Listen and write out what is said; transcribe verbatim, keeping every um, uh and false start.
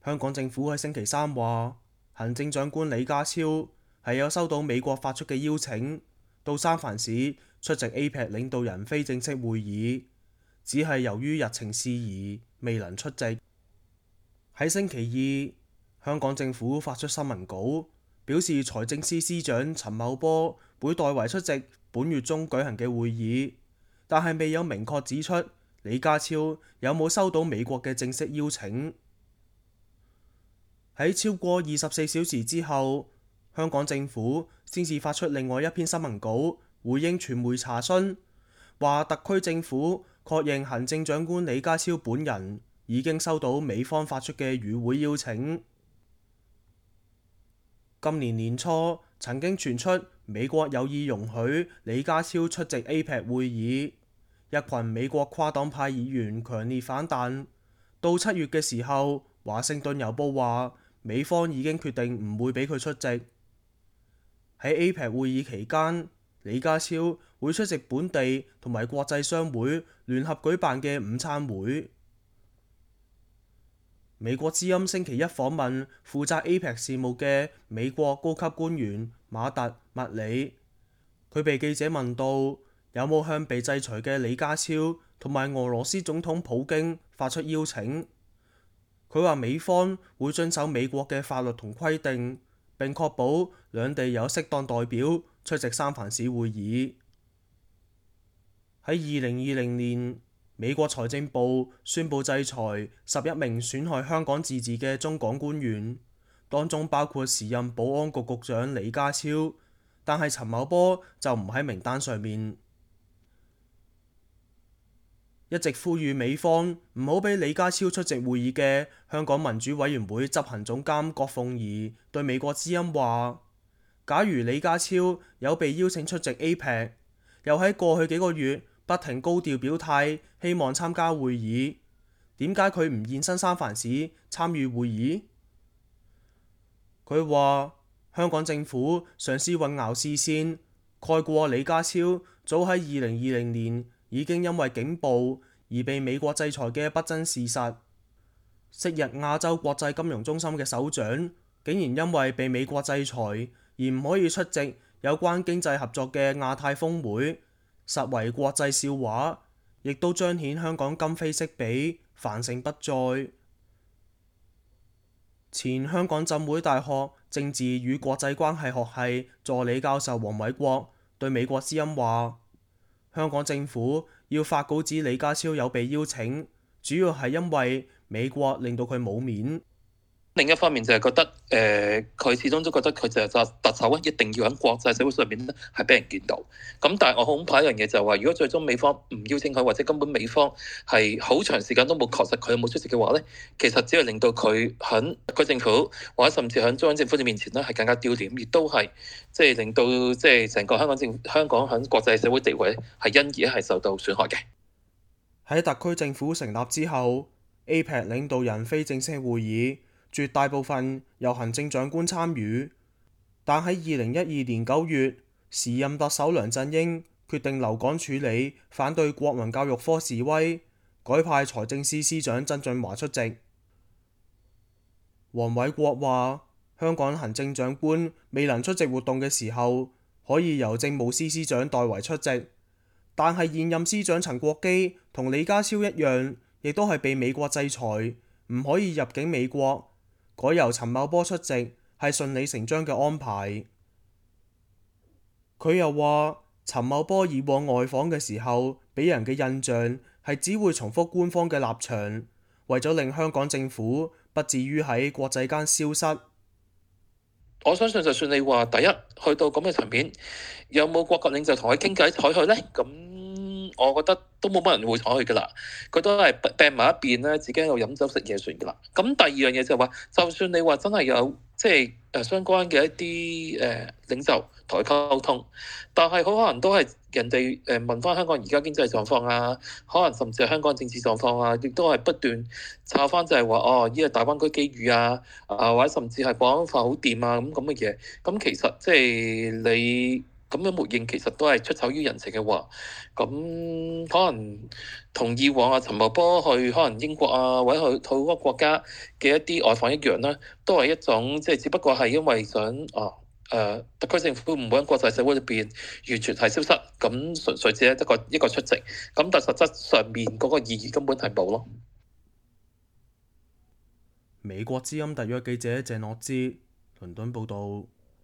香港政府喺星期三話，行政長官李家超係有收到美國發出嘅邀請，到三藩市出席 A P E C 領導人非正式會議，只係由於日程事宜未能出席。喺星期二，香港政府發出新聞稿，表示財政司司長陳茂波會代為出席本月中舉行嘅會議，但係未有明確指出李家超有冇收到美國嘅正式邀請。喺超過二十四小時之後，香港政府先至發出另外一篇新聞稿，回應傳媒查詢，話特區政府確認行政長官李家超本人已經收到美方發出嘅與會邀請。今年年初曾經傳出美國有意容許李家超出席 A P E C 會議，一群美國跨黨派議員強烈反彈。到七月嘅時候，華盛頓郵報話美方已經決定唔會俾佢出席。喺 A P E C 會議期間，李家超會出席本地同埋國際商會聯合舉辦嘅午餐會。美國之音星期一訪問負責 A P E C 事務嘅美國高級官員馬特麥里，佢被記者問到有冇向被制裁嘅李家超同埋俄羅斯總統普京發出邀請。佢話美方會遵守美國嘅法律同規定，並確保兩地有適當代表出席三藩市會議。喺二零二零年，美國財政部宣布制裁十一名損害香港自治嘅中港官員，當中包括時任保安局局長李家超，但係陳茂波就唔喺名單上面。一直呼籲美方唔好俾李家超出席會議嘅香港民主委員會執行總監郭鳳儀對美國之音話，假如李家超有被邀請出席 A P E C， 又喺過去幾個月不停高調表態希望參加會議，點解佢唔現身三藩市參與會議？佢話香港政府嘗試混淆視線，蓋過李家超早喺二零二零年已經因為警暴而被美國制裁嘅不爭事實。昔日亞洲國際金融中心嘅首長竟然因為被美國制裁而唔可以出席有關經濟合作嘅亞太峰會，實為國際笑話，亦都彰顯香港今非昔比，繁盛不再。前香港浸會大學政治與國際關係學系助理教授黃偉國對美國之音話，香港政府要發稿指李家超有被邀請，主要係因為美國令到佢冇面。 另一方面就係覺得，誒、呃，佢始終都覺得佢就係特首一定要喺國際社會上面咧係俾人見到。咁但係我恐怕一樣嘢就係話，如果最終美方唔邀請佢，或者根本美方係好長時間都冇確實佢有冇出席嘅話咧，其實只係令到佢喺特區政府或者甚至喺中央政府嘅面前咧係更加丟臉，亦都係即係令到即係成個香港政香港喺國際社會地位係因而係受到損害嘅。 喺特區政府成立之後，A P E C 領導人非正式會議絕大部分由行政長官參與，但喺二零一二年九月，時任特首梁振英決定留港處理反對國民教育科示威，改派財政司司長曾俊華出席。黃偉國話：香港行政長官未能出席活動嘅時候，可以由政務司司長代為出席，但係現任司長陳國基同李家超一樣，亦都係被美國制裁，唔可以入境美國。改由陳茂波出席係順理成章嘅安排。佢又話：陳茂波以往外訪嘅時候，俾人嘅印象係只會重複官方嘅立場，為咗令香港政府不至於喺國際間消失。 我相信就算你話第一去到咁嘅層面，有冇國家領袖同佢傾偈睬佢呢？咁我覺得都冇乜人會睬佢噶啦，佢都係病埋一邊咧，自己喺度飲酒食嘢算噶啦。咁第二樣嘢就係話，就算你話真係有即係誒相關嘅一啲誒、呃、領袖同佢溝通，但係好可能都係人哋誒問翻香港而家經濟狀況啊，可能甚至係香港政治狀況啊，亦都係不斷抄翻就係話哦，呢個大灣區機遇啊，啊或者甚至係國安法好掂啊咁咁嘅嘢。咁其實即係你。 咁樣回應其實都係出醜於人情嘅話，咁可能同以往啊陳茂波去可能英國啊或者去去嗰個國家嘅一啲外訪一樣啦，都係一種即係只不過係因為想啊誒、呃、特區政府唔會喺國際社會裏邊完全係消失，咁純粹只係一個一個出席，咁但實質上面嗰個意義根本係冇咯。 美國之音特約記者鄭樂之倫敦報導。